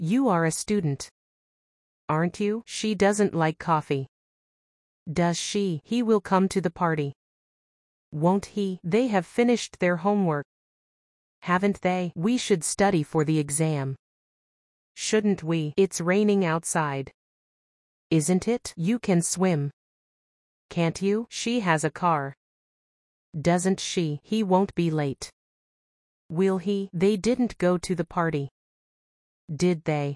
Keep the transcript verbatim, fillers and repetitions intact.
You are a student, aren't you? She doesn't like coffee. Does she? He will come to the party. Won't he? They have finished their homework. Haven't they? We should study for the exam. Shouldn't we? It's raining outside. Isn't it? You can swim. Can't you? She has a car. Doesn't she? He won't be late. Will he? They didn't go to the party. Did they?